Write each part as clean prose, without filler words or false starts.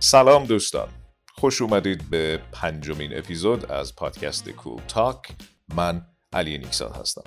سلام دوستان، خوش اومدید به 5مین اپیزود از پادکست کول تاک. من علی نیکزاد هستم.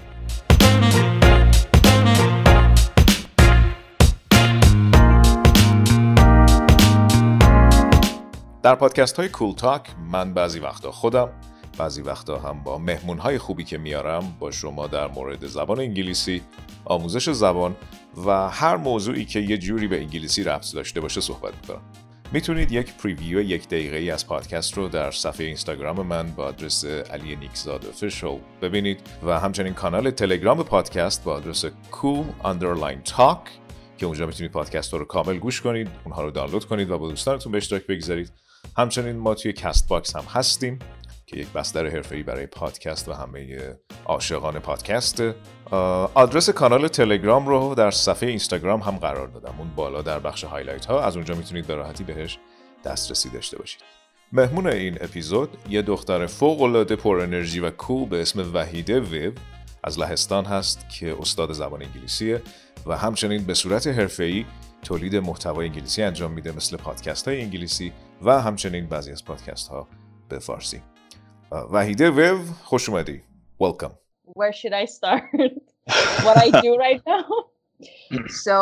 در پادکست های کول تاک من بعضی وقتا خودم، بعضی وقتا هم با مهمون های خوبی که میارم با شما در مورد زبان انگلیسی، آموزش زبان و هر موضوعی که یه جوری به انگلیسی ربط داشته باشه صحبت میکنم. میتونید یک پریویو 1 دقیقه‌ای از پادکست رو در صفحه اینستاگرام من با آدرس علی نیکزاد official ببینید و همچنین کانال تلگرام پادکست با آدرس cool_talk که اونجا میتونید پادکست رو کامل گوش کنید، اونها رو دانلود کنید و با دوستانتون به اشتراک بگذارید. همچنین ما توی کست باکس هم هستیم که یک بستر حرفه‌ای برای پادکست و همه عاشقان پادکست. آدرس کانال تلگرام رو در صفحه اینستاگرام هم قرار دادم، اون بالا در بخش هایلایت ها، از اونجا میتونید به راحتی بهش دسترسی داشته باشید. مهمون این اپیزود یه دختر فوق‌العاده پر انرژی و کول به اسم وحیده ویو از لهستان هست که استاد زبان انگلیسیه و همچنین به صورت حرفه‌ای تولید محتوای انگلیسی انجام میده، مثل پادکست های انگلیسی و همچنین بعضی از پادکست ها به فارسی. وحیده ویو، خوش اومدی. Welcome. Where should I start? What I do right now? So,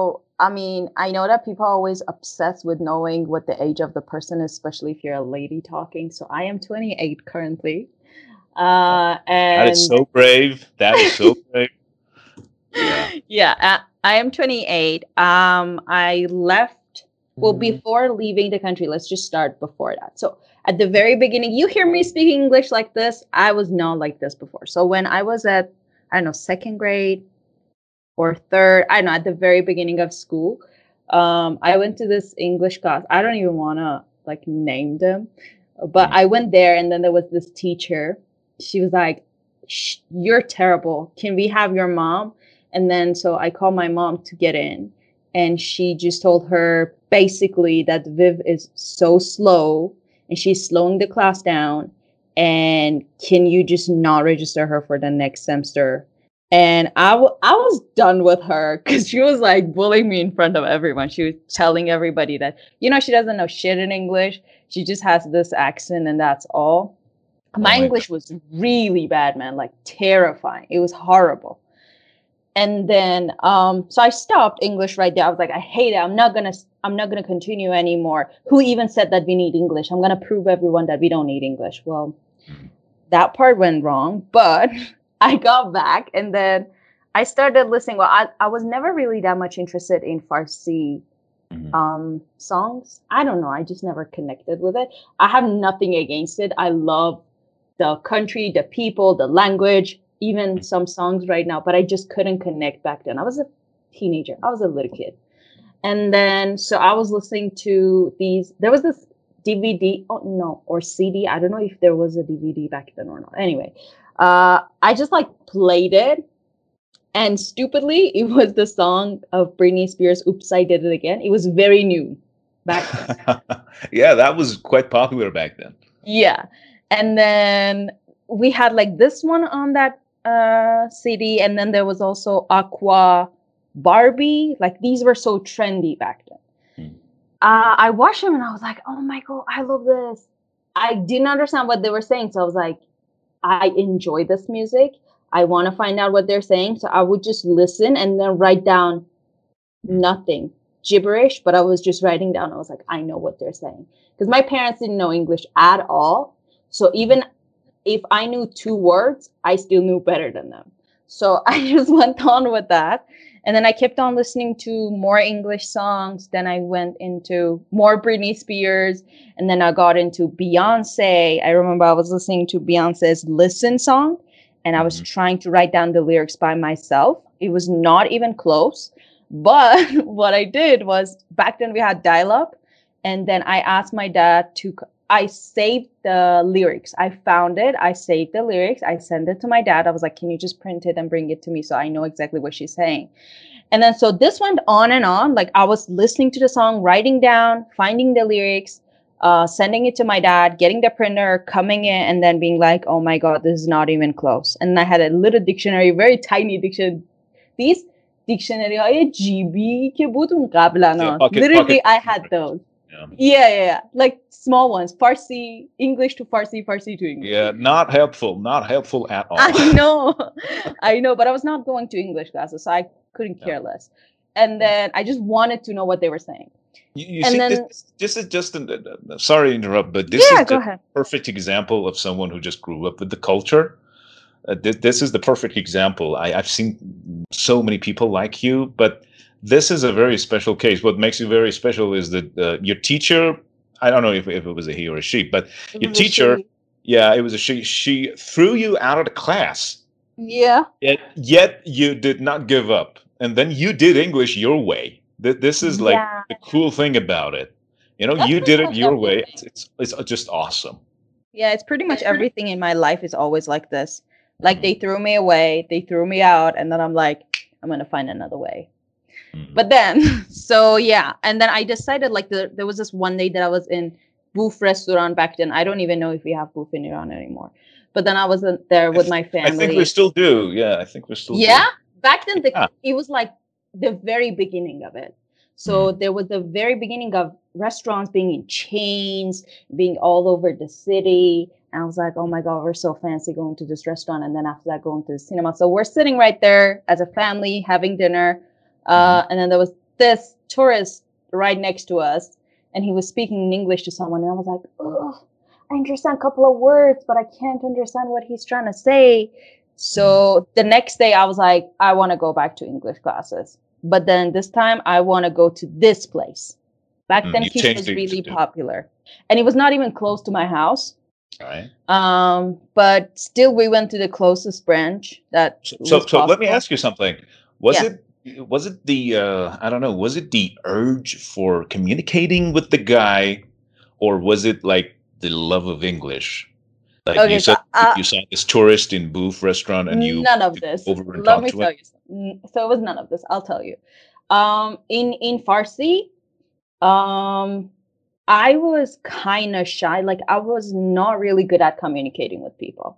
I know that people are always obsessed with knowing what the age of the person is, especially if you're a lady talking. So I am 28 currently. And that is so brave. That is so brave. Yeah, I am 28. I left, before leaving the country, let's just start before that. So at the very beginning, you hear me speaking English like this. I was not like this before. So when I was at, second grade or third, at the very beginning of school, I went to this English class. I don't even want to name them, but I went there and then there was this teacher. She was like, "You're terrible. Can we have your mom?" And then so I called my mom to get in, and she just told her basically that Viv is so slow and she's slowing the class down, and can you just not register her for the next semester? And I was done with her because she was bullying me in front of everyone. She was telling everybody that, she doesn't know shit in English. She just has this accent and that's all. My English was really bad, man, terrifying. It was horrible. And then, so I stopped English right there. I was like, I hate it. I'm not gonna continue anymore. Who even said that we need English? I'm gonna prove everyone that we don't need English. Well, that part went wrong, but I got back and then I started listening. Well, I was never really that much interested in Farsi songs. I don't know. I just never connected with it. I have nothing against it. I love the country, the people, the language, even some songs right now, but I just couldn't connect back then. I was a teenager. I was a little kid. And then, so I was listening to there was this DVD, or CD. I don't know if there was a DVD back then or not. Anyway, I just played it. And stupidly, it was the song of Britney Spears, Oops, I Did It Again. It was very new back then. Yeah, that was quite popular back then. Yeah. And then we had this one on that CD, and then there was also Aqua, Barbie. These were so trendy back then. I watched them and I was like, oh my god, I love this. I didn't understand what they were saying, so I was like, I enjoy this music. I want to find out what they're saying, so I would just listen and then write down nothing, gibberish, but I was just writing down. I was like, I know what they're saying, because my parents didn't know English at all. So even if I knew 2 words, I still knew better than them. So I just went on with that. And then I kept on listening to more English songs. Then I went into more Britney Spears. And then I got into Beyonce. I remember I was listening to Beyonce's Listen song. And I was trying to write down the lyrics by myself. It was not even close. But what I did was, back then we had dial-up. And then I asked my dad I saved the lyrics. I found it. I saved the lyrics. I sent it to my dad. I was like, can you just print it and bring it to me so I know exactly what she's saying? And then so this went on and on. I was listening to the song, writing down, finding the lyrics, sending it to my dad, getting the printer, coming in, and then being like, oh my God, this is not even close. And I had a little dictionary, very tiny dictionary. These dictionary های جیبی که بود اون قبلا. Literally, I had those. Yeah. Like small ones. Farsi, English to Farsi, Farsi to English. Yeah, not helpful at all. I know, but I was not going to English classes, so I couldn't care less. And then I just wanted to know what they were saying. You And see, then, this is just sorry to interrupt, but this is go just ahead. a perfect example of someone who just grew up with the culture. This is the perfect example. I've seen so many people like you, but this is a very special case. What makes you very special is that your teacher, I don't know if it was a he or a she, but your teacher, yeah, it was a she. She threw you out of the class. Yeah. Yet you did not give up. And then you did English your way. This is like the cool thing about it. You know, you did it your way. It's just awesome. Yeah, it's pretty much everything in my life is always like this. Like they threw me away, they threw me out, and then I'm like, I'm going to find another way. But then, so yeah. And then I decided like there was this one day that I was in Boof restaurant back then. I don't even know if we have Boof in Iran anymore. But then I was there with my family. I think we still do. Yeah, I think we still do. Yeah? Back then, it was like the very beginning of it. So there was the very beginning of restaurants being in chains, being all over the city. And I was like, oh my God, we're so fancy going to this restaurant. And then after that, going to the cinema. So we're sitting right there as a family having dinner. And then there was this tourist right next to us. And he was speaking in English to someone. And I was like, oh, I understand a couple of words, but I can't understand what he's trying to say. So the next day I was like, I want to go back to English classes. But then this time I want to go to this place. Back then Quiche was really popular. And it was not even close to my house. Right. But still we went to the closest branch that so let me ask you something. Was it the I don't know, was it the urge for communicating with the guy, or was it like the love of English? Like you said, you saw this tourist in Boof restaurant and you none of this. over and Let me tell you. So it was none of this. I'll tell you. In Farsi, I was kind of shy. Like I was not really good at communicating with people.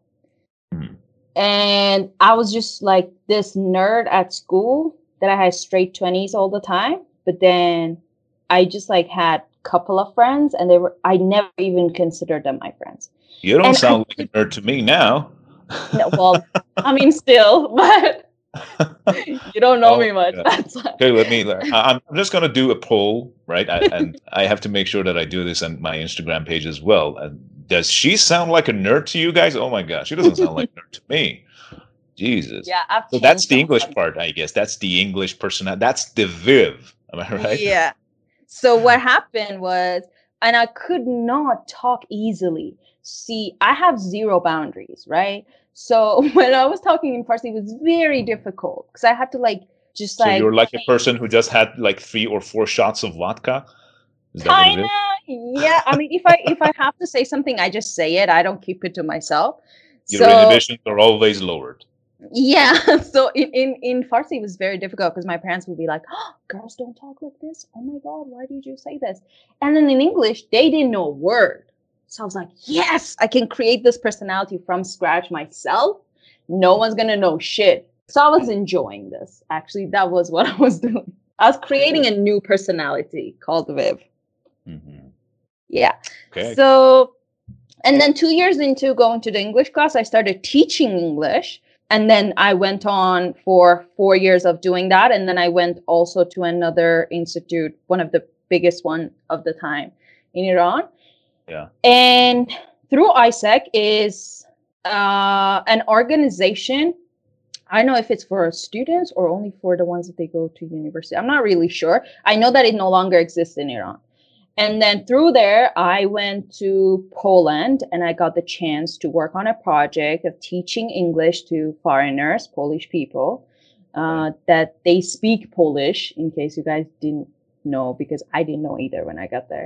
And I was just like this nerd at school that I had straight 20s all the time. But then I just like had a couple of friends and I never even considered them my friends. You don't sound like a nerd to me now. No, well, I mean, still, but you don't know me much. Yeah. That's why. Okay, I'm just going to do a poll, right? And I have to make sure that I do this on my Instagram page as well. Does she sound like a nerd to you guys? Oh my gosh, she doesn't sound like a nerd to me. Jesus. Yeah, so that's the English part, I guess. That's the English personality. That's the Viv. Am I right? Yeah. So what happened was, and I could not talk easily. See, I have zero boundaries, right? So when I was talking in Farsi, it was very difficult because I had to So you're like a person who just had like 3 or 4 shots of vodka? Is that what it is? Yeah. I mean, if I have to say something, I just say it. I don't keep it to myself. Your inhibitions are always lowered. Yeah. So in Farsi, it was very difficult because my parents would be like, oh, girls don't talk like this. Oh my God, why did you say this? And then in English, they didn't know a word. So I was like, yes, I can create this personality from scratch myself. No one's going to know shit. So I was enjoying this. Actually, that was what I was doing. I was creating a new personality called Viv. Yeah. Okay. So, and then 2 years into going to the English class, I started teaching English. And then I went on for 4 years of doing that. And then I went also to another institute, one of the biggest one of the time in Iran. Yeah. And through ISEC is an organization. I don't know if it's for students or only for the ones that they go to university. I'm not really sure. I know that it no longer exists in Iran. And then through there, I went to Poland and I got the chance to work on a project of teaching English to foreigners, Polish people, that they speak Polish, in case you guys didn't know, because I didn't know either when I got there.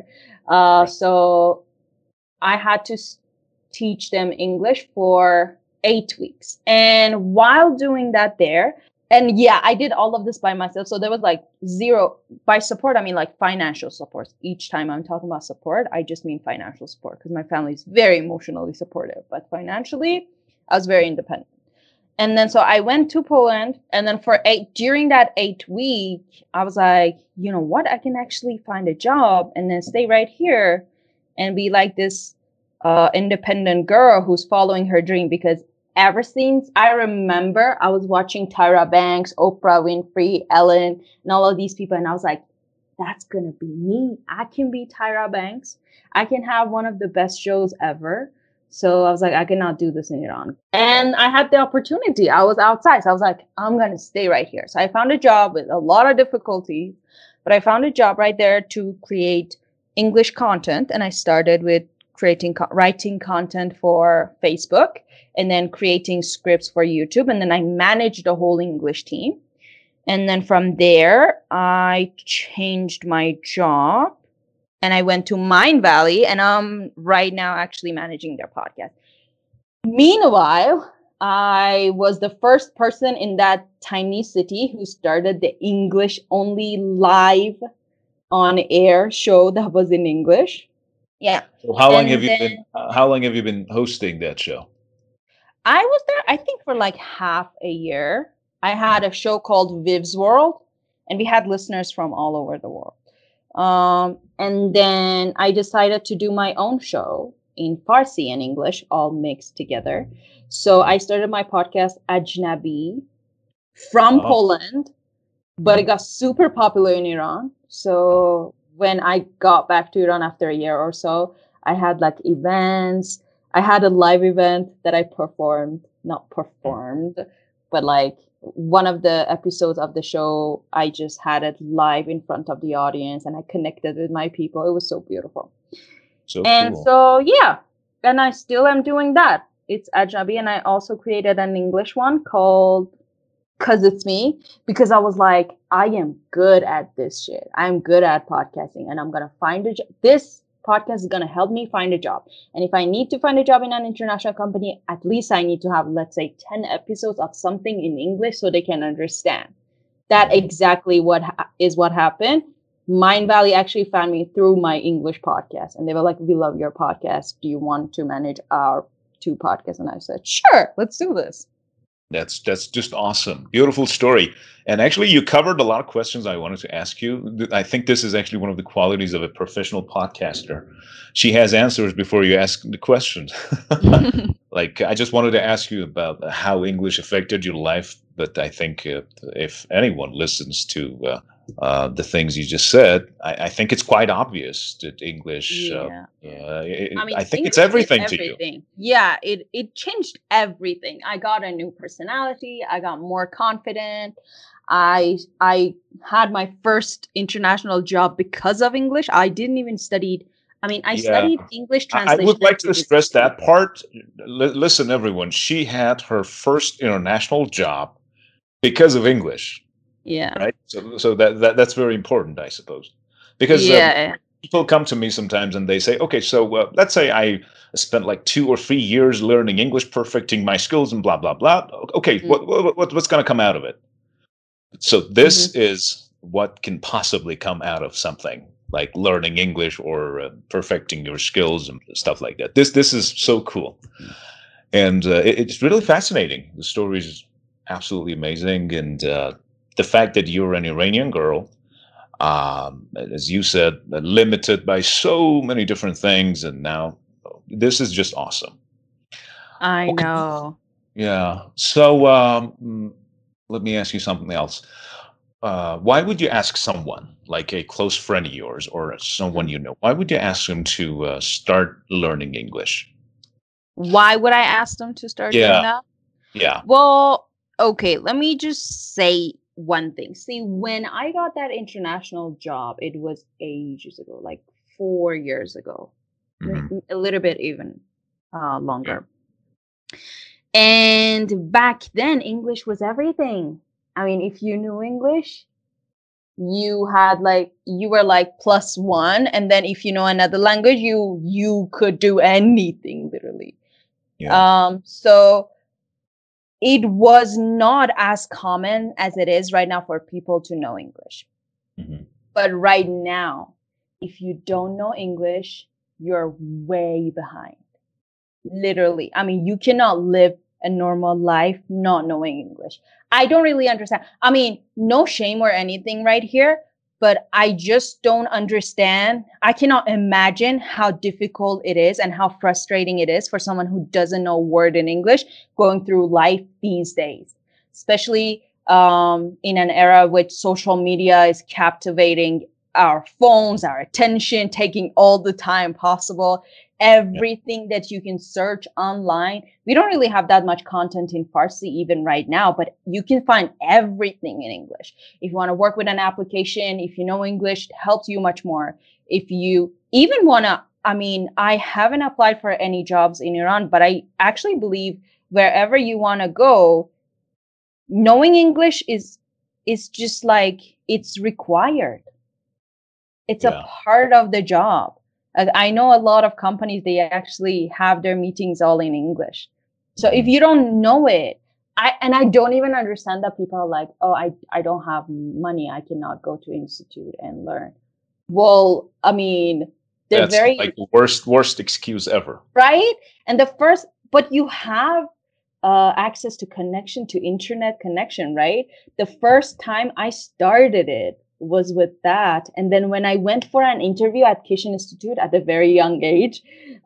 So I had to teach them English for 8 weeks. And while doing that there, and yeah, I did all of this by myself. So there was like zero, by support, I mean like financial support. Each time I'm talking about support, I just mean financial support because my family is very emotionally supportive. But financially, I was very independent. And then so I went to Poland, and then during that 8 week, I was like, you know what, I can actually find a job and then stay right here and be like this independent girl who's following her dream. Because ever since I remember, I was watching Tyra Banks, Oprah Winfrey, Ellen, and all of these people, and I was like, that's gonna be me. I can be Tyra Banks. I can have one of the best shows ever. So I was like, I cannot do this in Iran. And I had the opportunity. I was outside. So I was like, I'm going to stay right here. So I found a job with a lot of difficulty, but I found a job right there to create English content. And I started with writing content for Facebook and then creating scripts for YouTube. And then I managed the whole English team. And then from there, I changed my job. And I went to Mindvalley, and I'm right now actually managing their podcast. Meanwhile, I was the first person in that tiny city who started the English only live on air show that was in English. Yeah. So how long have you been hosting that show? I was there, I think, for like half a year. I had a show called Viv's World, and we had listeners from all over the world. And then I decided to do my own show in Farsi and English, all mixed together. So I started my podcast, Ajnabi, from Poland, but it got super popular in Iran. So when I got back to Iran after a year or so, I had like events. I had a live event that I not performed, but like one of the episodes of the show, I just had it live in front of the audience and I connected with my people. It was so beautiful. So, yeah, and I still am doing that. It's Ajnabi, and I also created an English one called 'Cause It's Me, because I was like, I am good at this shit. I'm good at podcasting, and I'm going to find a job. This podcast is going to help me find a job. And if I need to find a job in an international company, at least I need to have, let's say, 10 episodes of something in English so they can understand. That exactly what happened. Mindvalley actually found me through my English podcast. And they were like, we love your podcast. Do you want to manage our 2 podcasts? And I said, sure, let's do this. That's just awesome. Beautiful story. And actually, you covered a lot of questions I wanted to ask you. I think this is actually one of the qualities of a professional podcaster. She has answers before you ask the questions. Like, I just wanted to ask you about how English affected your life. But I think if anyone listens to the things you just said, I think it's quite obvious that English, I think it's everything to you. Yeah, it changed everything. I got a new personality. I got more confident. I had my first international job because of English. I didn't even study. I studied English translation. I would like to stress that part. Listen, everyone, she had her first international job because of English. Yeah. Right. So that's very important, I suppose, because people come to me sometimes and they say, okay, so let's say I spent like 2 or 3 years learning English, perfecting my skills and blah, blah, blah. Okay. What's going to come out of it? So this is what can possibly come out of something like learning English or perfecting your skills and stuff like that. This is so cool. And it's really fascinating. The story is absolutely amazing. And the fact that you're an Iranian girl, as you said, limited by so many different things. And now this is just awesome. I know. Yeah. So let me ask you something else. Why would you ask someone like a close friend of yours or someone you know, why would you ask them to start learning English? Why would I ask them to start doing that? Yeah. Well, okay, let me just say one thing. See, when I got that international job, it was ages ago, like 4 years ago, a little bit even longer. And back then, English was everything. If you knew English, you were like +1. And then if you know another language, you could do anything, literally. Yeah. So it was not as common as it is right now for people to know English. But right now, if you don't know English, you're way behind. Literally. You cannot live a normal life not knowing English. I don't really understand. I mean, no shame or anything right here, but I just don't understand. I cannot imagine how difficult it is and how frustrating it is for someone who doesn't know a word in English going through life these days, especially in an era which social media is captivating our phones, our attention, taking all the time possible. Everything that you can search online. We don't really have that much content in Farsi even right now, but you can find everything in English. If you want to work with an application, if you know English, it helps you much more. If you even want to, I mean, I haven't applied for any jobs in Iran, but I actually believe wherever you want to go, knowing English is just like, it's required. It's a part of the job. I know a lot of companies, they actually have their meetings all in English. So if you don't know it, I don't even understand that people are like, oh, I don't have money. I cannot go to institute and learn. Well, I mean, they're That's like the worst excuse ever. Right? And but you have access to connection, to internet connection, right? The first time I started it was with that. And then when I went for an interview at Kish Institute at a very young age,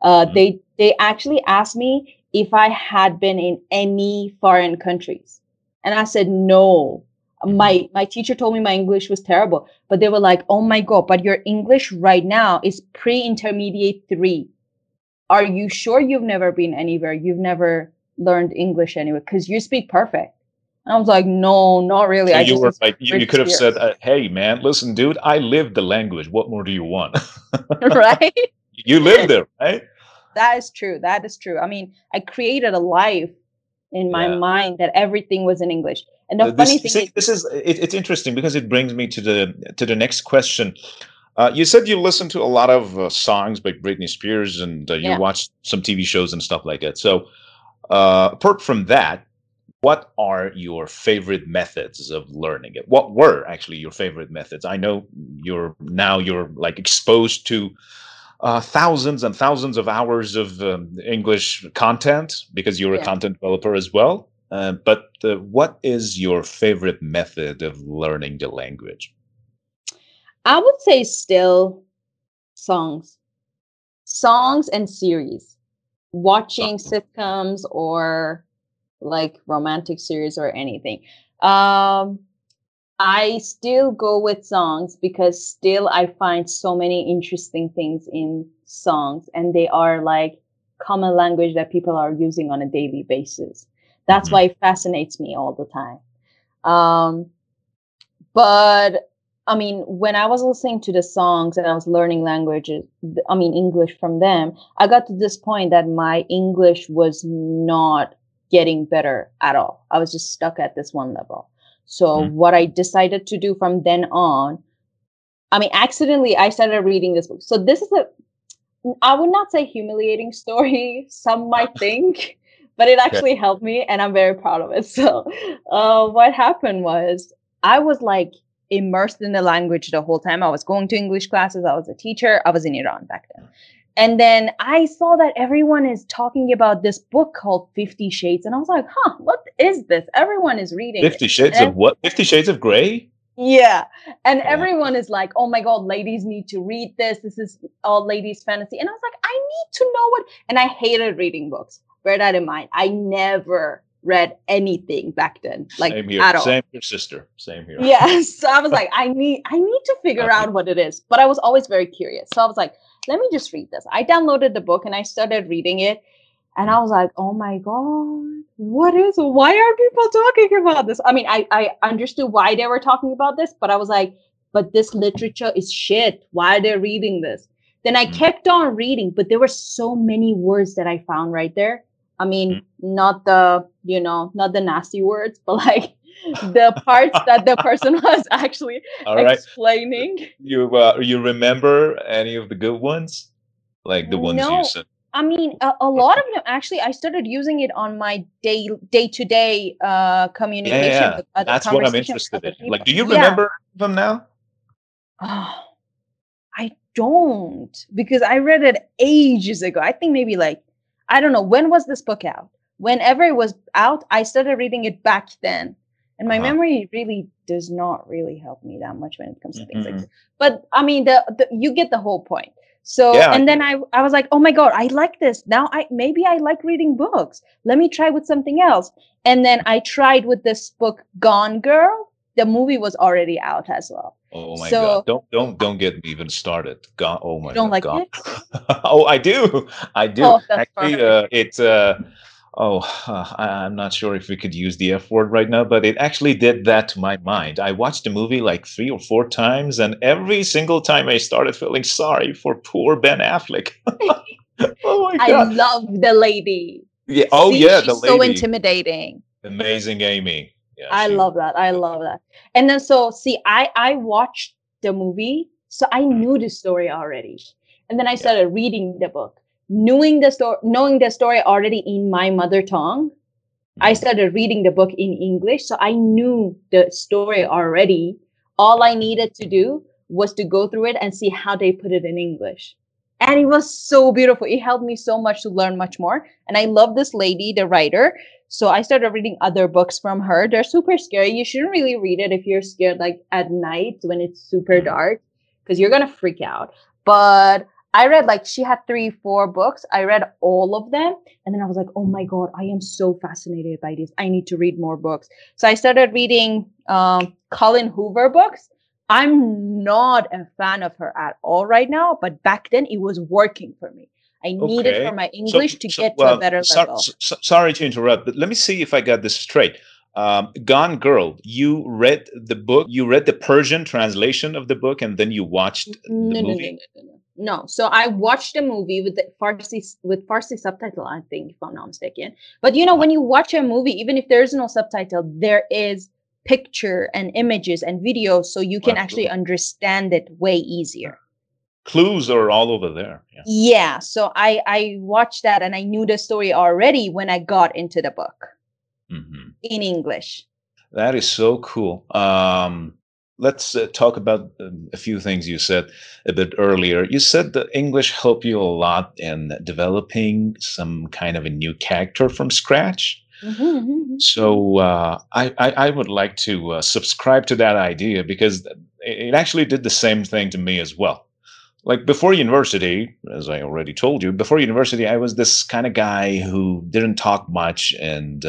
they actually asked me if I had been in any foreign countries. And I said, no. My teacher told me my English was terrible, but they were like, oh my God, but your English right now is pre-intermediate 3. Are you sure you've never been anywhere? You've never learned English anywhere? Because you speak perfect. And I was like, no, not really. So you were like, you could have said, hey, man, listen, dude, I lived the language. What more do you want? Right? You lived there, right? That is true. That is true. I mean, I created a life in my mind that everything was in English. And the funny thing is, it's interesting because it brings me to the next question. You said you listened to a lot of songs by Britney Spears and you watched some TV shows and stuff like that. So apart from that, what are your favorite methods of learning it? What were actually your favorite methods? I know you're like exposed to thousands and thousands of hours of English content because you're a content developer as well. But what is your favorite method of learning the language? I would say still songs and series, watching sitcoms or like romantic series or anything. I still go with songs because still I find so many interesting things in songs, and they are like common language that people are using on a daily basis. That's why it fascinates me all the time. But I mean, when I was listening to the songs and I was learning English from them, I got to this point that my English was not getting better at all. I was just stuck at this one level. So what I decided to do from then on, accidentally I started reading this book. So this is I would not say humiliating story, some might think, but it actually helped me and I'm very proud of it. So what happened was I was like immersed in the language the whole time. I was going to English classes. I was a teacher. I was in Iran back then. And then I saw that everyone is talking about this book called 50 Shades. And I was like, what is this? Everyone is reading 50 Shades of what? 50 Shades of Grey? Yeah. And everyone is like, oh my God, ladies need to read this. This is all ladies' fantasy. And I was like, I need to know what. And I hated reading books. Bear that in mind. I never read anything back then, like same here. At all. Same here, sister. Same here. Yeah. So I was like, I need to figure out what it is. But I was always very curious. So I was like, let me just read this. I downloaded the book and I started reading it. And I was like, oh my God, why are people talking about this? I mean, I understood why they were talking about this, but I was like, but this literature is shit. Why are they reading this? Then I kept on reading, but there were so many words that I found right there. I mean, not the nasty words, but like the parts that the person was actually explaining. You remember any of the good ones? Like the ones you said? I mean, a lot of them, actually, I started using it on my day-to-day communication. Yeah. That's what I'm interested in. Like, do you remember them now? I don't, because I read it ages ago. I think maybe like, I don't know, when was this book out? whenever it was out, I started reading it back then. And my Uh-huh. memory really does not really help me that much when it comes to things like Mhm. this. But I mean, you get the whole point. So, Yeah, and then I was like, oh my God, I like this. Now maybe I like reading books. Let me try with something else. And then I tried with this book, Gone Girl. The movie was already out as well. Oh my So God! Don't get me even started. God, oh my you don't God, like God. it? Oh, I do, I do. Oh, that's Actually, perfect. it's I'm not sure if we could use the F word right now, but it actually did that to my mind. I watched the movie like 3 or 4 times, and every single time I started feeling sorry for poor Ben Affleck. Oh my I God! love the lady. Yeah. Oh See, yeah, the she's so lady, intimidating. amazing Amy. Yeah, I she. love that. I love that. And then so see, I watched the movie, so I knew the story already. And then I Yeah. started reading the book, knowing the story already in my mother tongue. I Mhm. started reading the book in English, so I knew the story already. All I needed to do was to go through it and see how they put it in English. And it was so beautiful. It helped me so much to learn much more. And I love this lady, the writer. So I started reading other books from her. They're super scary. You shouldn't really read it if you're scared, like at night when it's super Mhm. dark, because you're going to freak out. But I read, like, she had 4 books. I read all of them. And then I was like, oh my God, I am so fascinated by this. I need to read more books. So I started reading Colin Hoover books. I'm not a fan of her at all right now, but back then it was working for me. I needed for Okay. my So, English to so get to a well, better level. sorry to interrupt, but let me see if I got this straight. Gone Girl, you read the book, you read the Persian translation of the book, and then you watched the No, no, no, no, movie? no, no. No. So I watched the movie with the Farsi subtitle, I think, if I'm not mistaken. But you know, Uh-huh. when you watch a movie, even if there is no subtitle, there is picture and images and videos, so you Well, can actually absolutely. understand it way easier. Clues are all over there. Yeah. Yeah. So I watched that and I knew the story already when I got into the book Hmm. in English. That is so cool. Let's talk about a few things you said a bit earlier. You said that English helped you a lot in developing some kind of a new character from scratch. Mm-hmm. So I would like to subscribe to that idea because it actually did the same thing to me as well. Like before university, as I already told you, before university, I was this kind of guy who didn't talk much, and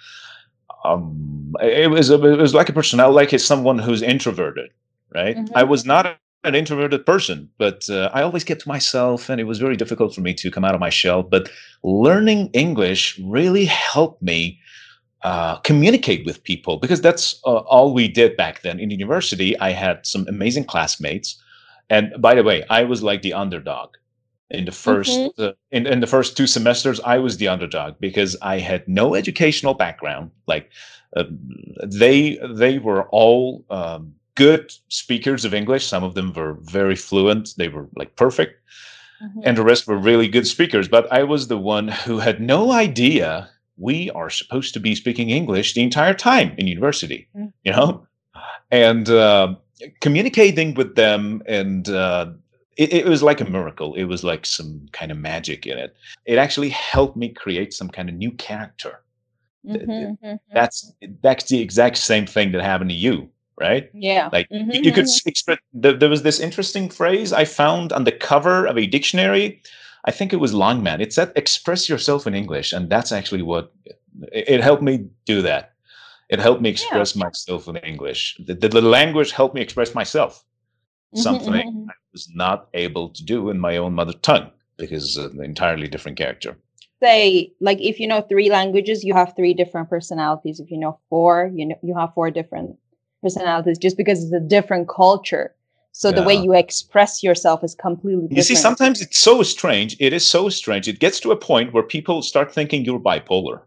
it was like a personality, like it's someone who's introverted, right? I Mm-hmm. was not an introverted person, but I always kept to myself, and it was very difficult for me to come out of my shell. But learning English really helped me communicate with people because that's all we did back then in university. I had some amazing classmates, and by the way, I was like the underdog in the first Mm-hmm. in the first 2 semesters. I was the underdog because I had no educational background. Like uh, they were all good speakers of English. Some of them were very fluent. They were like perfect, Mm-hmm. and the rest were really good speakers. But I was the one who had no idea we are supposed to be speaking English the entire time in university, you know, and communicating with them. And it was like a miracle. It was like some kind of magic in it. It actually helped me create some kind of new character. Th- th- Mm-hmm. Mm-hmm. that's the exact same thing that happened to you, right? Yeah. Like you could Mm-hmm. express. There was this interesting phrase I found on the cover of a dictionary. I think it was Longman. It said "express yourself in English," and that's actually what it helped me do. That it helped me Yeah. express myself in English. The language helped me express myself. Something Mm-hmm. I was not able to do in my own mother tongue because an entirely different character. Say, like, if you know 3 languages, you have 3 different personalities. If you know 4, you have 4 different personalities, just because it's a different culture. So the way Yeah. you express yourself is completely You see, different. sometimes it's so strange. It is so strange. It gets to a point where people start thinking you're bipolar.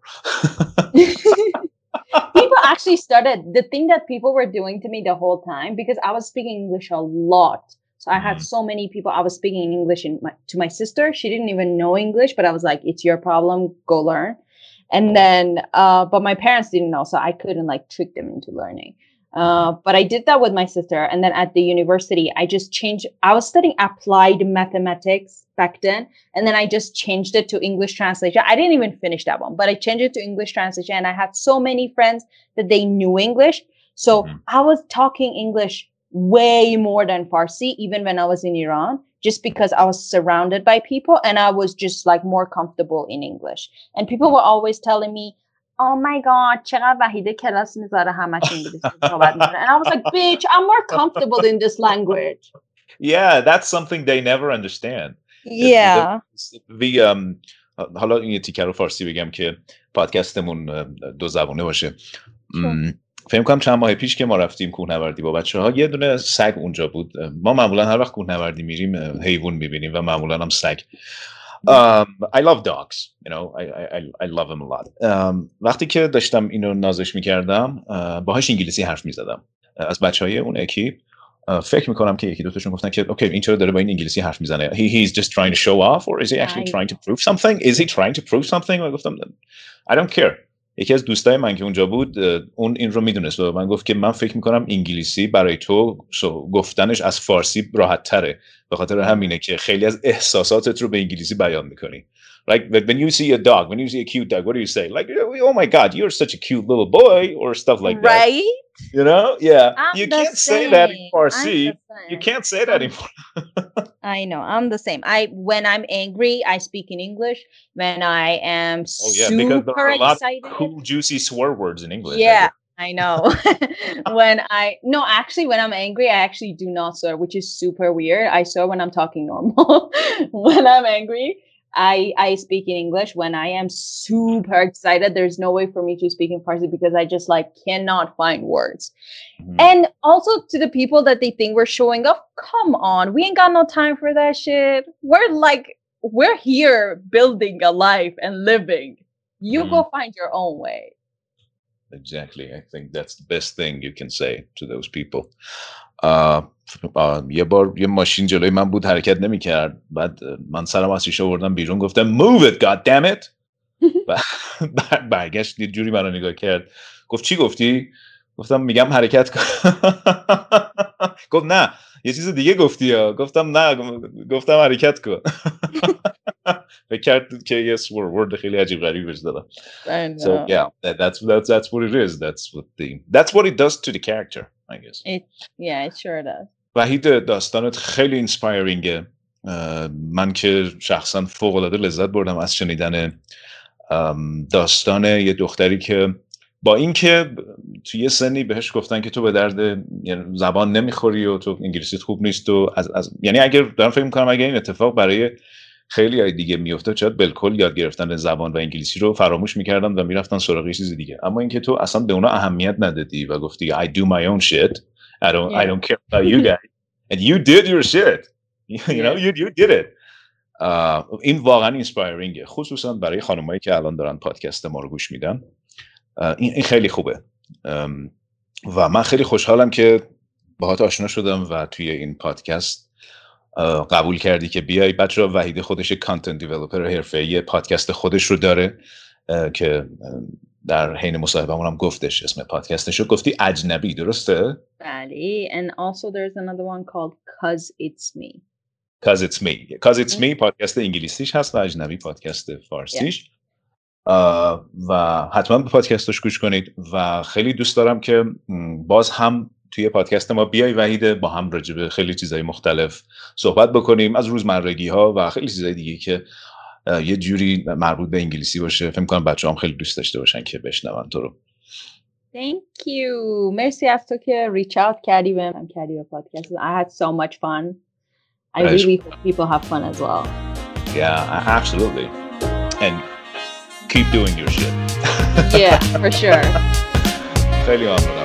People actually started, the thing that people were doing to me the whole time, because I was speaking English a lot. So I had Mm, so many people. I was speaking English to my sister. She didn't even know English, but I was like, it's your problem. Go learn. And then, but my parents didn't know, so I couldn't like trick them into learning. But I did that with my sister. And then at the university, I just changed. I was studying applied mathematics back then. And then I just changed it to English translation. I didn't even finish that one, but I changed it to English translation. And I had so many friends that they knew English. So I was talking English way more than Farsi, even when I was in Iran, just because I was surrounded by people and I was just like more comfortable in English. And people were always telling me, oh my God, چقدر وحیده کلاس میذاره همش انگلیسی صحبت میکنه. And I was like, bitch, I'm more comfortable in this language. Yeah, that's something they never understand. Yeah. حالا این تیکر رو فارسی بگم که پادکستمون 2 زبانه باشه. فکر کنم چند ماه پیش که ما رفتیم کوهنوردی با بچه‌ها یه دونه سگ اونجا بود. ما معمولا هر وقت کوهنوردی میریم حیوان میبینیم و معمولا هم سگ. I love dogs, you know, I love them a lot. وقتی که داشتم اینو نازش میکردم باهاش انگلیسی حرف میزدم. از بچهای اون اکیپ فکر میکنم که یکی دوتاشون گفتن که اوکی این چرا داره با این انگلیسی حرف میزنه. He's just trying to show off or is he actually trying to prove something? Is he trying to prove something? من گفتم I don't care. یکی از دوستای من که اونجا بود اون این رو میدونست و من گفت که من فکر میکنم انگلیسی برای تو گفتنش از فارسی راحت تره به خاطر همینه که خیلی از احساساتت رو به انگلیسی بیان میکنی. Like when you see a dog, when you see a cute dog, what do you say? Like, oh my God, you're such a cute little boy, or stuff like that. Right? You know? Yeah. You can't say that in Farsi. You can't say that in Farsi. I know. I'm the same. When I'm angry, I speak in English. When I am super excited, cool, juicy swear words in English. Yeah, I know. When I'm angry, I actually do not swear, which is super weird. I swear when I'm talking normal. When I'm angry, I speak in English. When I am super excited, there's no way for me to speak in Farsi because I just like cannot find words. And also to the people that they think we're showing off, come on, we ain't got no time for that shit. We're here building a life and living. You go find your own way. Exactly. I think that's the best thing you can say to those people. یه بار یه ماشین جلوی من بود حرکت نمی‌کرد بعد من سرم از شیشه آوردم بیرون گفتم move it god damn it برگشت یه جوری منو نگاه کرد گفت چی گفتی؟ گفتم میگم حرکت کن گفت نه یه چیز دیگه گفتی یا گفتم نه گفتم حرکت کن فکر کرد که یه ورد خیلی عجیب غریبی بهش دادم. So yeah, that's what it is. That's what it does to the character, I guess. It sure does. وحید داستانت خیلی اینسپایرینگه. من که شخصا فوق العاده لذت بردم از شنیدن داستان یه دختری که با اینکه توی یه سنی بهش گفتن که تو به درد زبان نمیخوری و تو انگلیسیت خوب نیست و یعنی اگر دارم فکر می‌کنم اگر این اتفاق برای خیلی های دیگه میفته شاید بالکل یاد گرفتن زبان و انگلیسی رو فراموش میکردن و میرفتن سراغ چیز دیگه. اما اینکه تو اصلا به اونا اهمیت ندادی و گفتی I do my own shit. I don't care about you guys. And you did your shit. You know, you did it. این واقعا اینسپایرینگه خصوصا برای خانمایی که الان دارن پادکست ما رو گوش میدن. این خیلی خوبه. و من خیلی خوشحالم که باهات آشنا شدم و توی این پادکست قبول کردی که بیای. بچه‌ها وحید خودش کانتنت دیولپر حرفه‌ای پادکست خودش رو داره که در حین مصاحبه‌مون هم گفتش اسم پادکستش رو گفتی اجنبی درسته؟ بله. And also there's another one called Cuz It's Me. Cuz It's Me پادکست انگلیسیش هست و اجنبی پادکست فارسیش. و حتما به پادکستش گوش کنید و خیلی دوست دارم که باز هم توی پادکست ما بیای وحید با هم راجع به خیلی چیزای مختلف صحبت بکنیم از روزمرگی ها و خیلی چیزای دیگه که یه جوری مربوط به انگلیسی باشه. فکر می‌کنم بچه‌ها هم خیلی دوست داشته باشن که بشنون تو رو. Thank you. مرسی از تو که reach out کردی بهم کردی به پادکست. I had so much fun. I really hope people have fun as well. Yeah, absolutely. And keep doing your shit. Yeah, for sure. خیلی ممنونم.